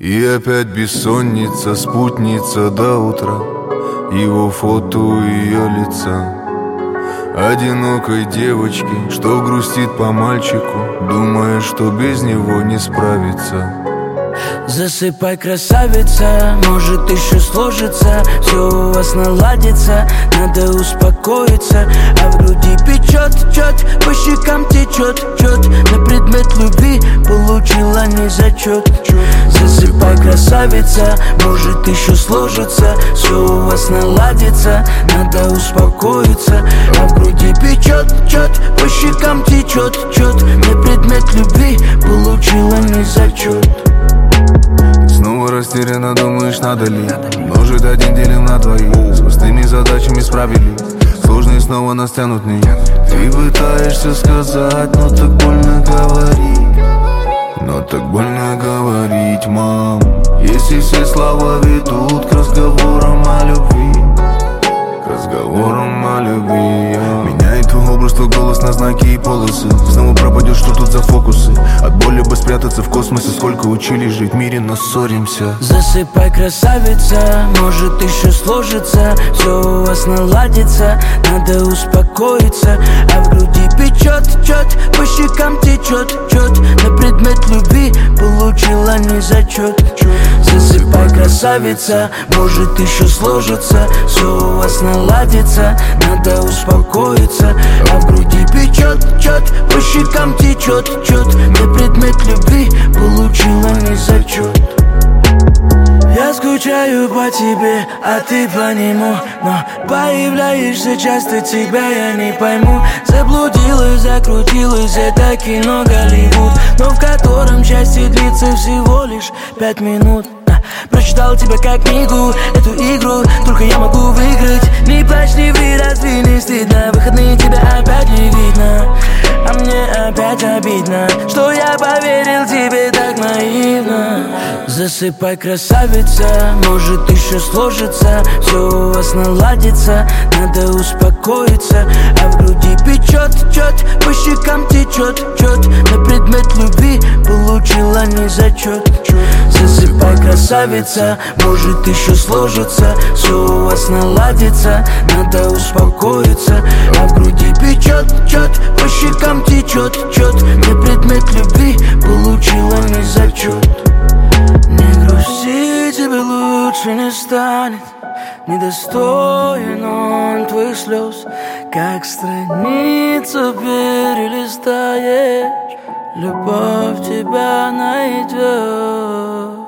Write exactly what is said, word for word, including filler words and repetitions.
И опять бессонница, спутница до утра, его фото у ее лица. Одинокой девочки, что грустит по мальчику, думая, что без него не справится. Засыпай, красавица, может еще сложится, все у вас наладится, надо успокоиться. А в груди печет, чет, по щекам течет, чет, на предмет любви получила не зачет. Засыпай, красавица, может еще сложится, все у вас наладится, надо успокоиться. А в груди печет, чет, по щекам течет, чет, на предмет любви получила не зачет. Снова растерянно думаешь, надо ли множить один делим на двоих. С пустыми задачами справились, сложные снова нас тянут вниз. Ты пытаешься сказать, но так больно говорить, но так больно говорить, мам. Если все слова ведут к разговорам о любви, к разговорам о любви. Меняет твой образ, твой голос на знаки и полосы. Снова пропадешь, что тут за фокусы? От боли бы спрятаться в космосе. Сколько учили жить в мире, но ссоримся. Засыпай, красавица, может еще сложится, все у вас наладится, надо успокоиться. А в груди печет, чет, по щекам течет, чет, на предмет любви получила не зачет. Засыпай, красавица, может еще сложится, все у вас наладится, надо успокоиться. А в груди печет, чет, по щекам течет, чет, на предмет любви получила не зачет. Я скучаю по тебе, а ты по нему, но появляешься часто, тебя я не пойму. Заблудилась, закрутилась, это кино Голливуд, но в котором счастье длится всего лишь пять минут. Прочитал тебя как книгу, эту игру только я могу выиграть. Не плачь, не ври, разве не стыдно? Выходные тебя опять не видно, а мне опять обидно, что я поверил тебе так наивно. Засыпай, красавица, может еще сложится, все у вас наладится, надо успокоиться. А в груди печет, чет, по щекам течет, чет, на предмет любви получила не зачет. Засыпай, красавица, может еще сложится, все у вас наладится, надо успокоиться. А в груди печет, чет, по щекам течет, чет, на предмет любви получила не зачет. Не грусти, тебе лучше не станет, недостоин он твоих слез. Как страницу перелистаешь, любовь тебя найдет.